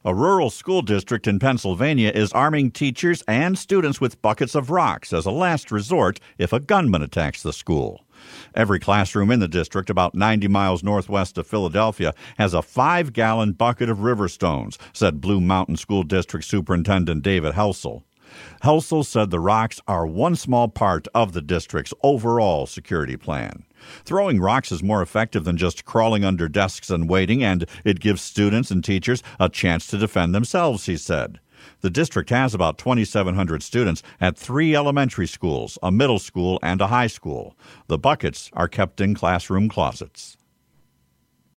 A rural school district in Pennsylvania is arming teachers and students with buckets of rocks as a last resort if a gunman attacks the school. Every classroom in the district, about 90 miles northwest of Philadelphia, has a 5-gallon bucket of river stones, said Blue Mountain School District Superintendent David Helsel. Helsel said the rocks are one small part of the district's overall security plan. Throwing rocks is more effective than just crawling under desks and waiting, and it gives students and teachers a chance to defend themselves, he said. The district has about 2,700 students at 3 elementary schools, a middle school, and a high school. The buckets are kept in classroom closets.